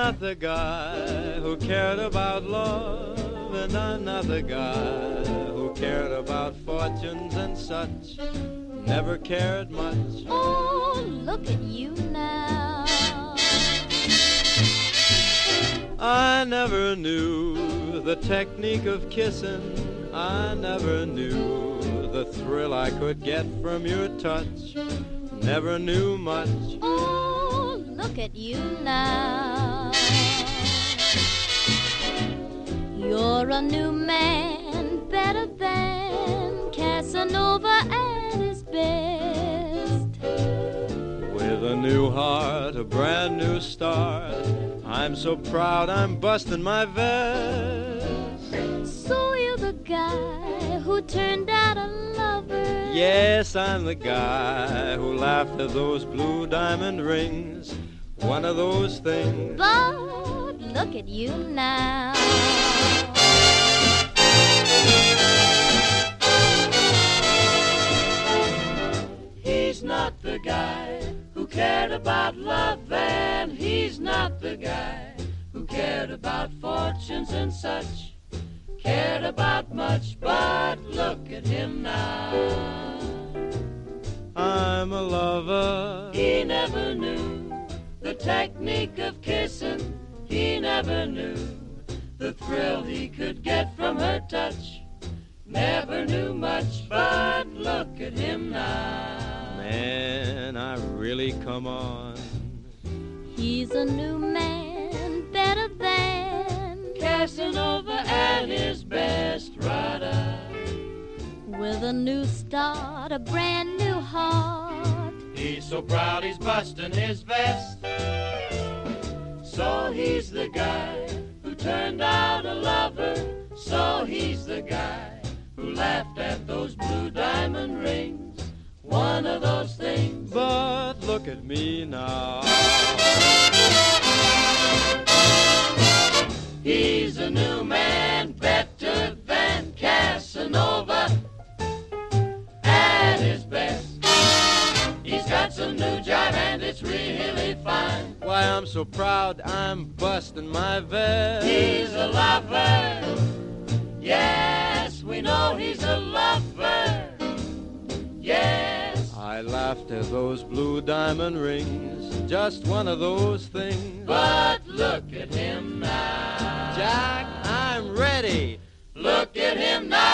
not the guy who cared about love, and I'm not the guy who cared about fortunes and such. Never cared much. Oh, look at you now. I never knew the technique of kissing. I never knew the thrill I could get from your touch. Never knew much. Oh, look at you now. You're a new man, better than Casanova at his best. With a new heart, a brand new start, I'm so proud I'm busting my vest. So you're the guy who turned out a lover. Yes, I'm the guy who laughed at those blue diamond rings. One of those things. But look at you now. He's not the guy who cared about love, and he's not the guy who cared about fortunes and such. Cared about much, but look at him now. I'm a lover. He never knew the technique of kissing. He never knew the thrill he could get from her touch. Never knew much, but look at him now. Man, I really come on. He's a new man, better than Casanova at his best, rider. with a new start, a brand new heart. He's so proud he's busting his vest. So he's the guy who turned out a lover. So he's the guy who laughed at those blue diamond rings. One of those things. But look at me now. He's a new man, better than Casanova at his best. He's got some new jive and it's really fine. Why, I'm so proud I'm busting my vest. He's a lover. Yes, we know he's a lover. Yes. I laughed at those blue diamond rings. Just one of those things. But look at him now. Jack, I'm ready. Look at him now.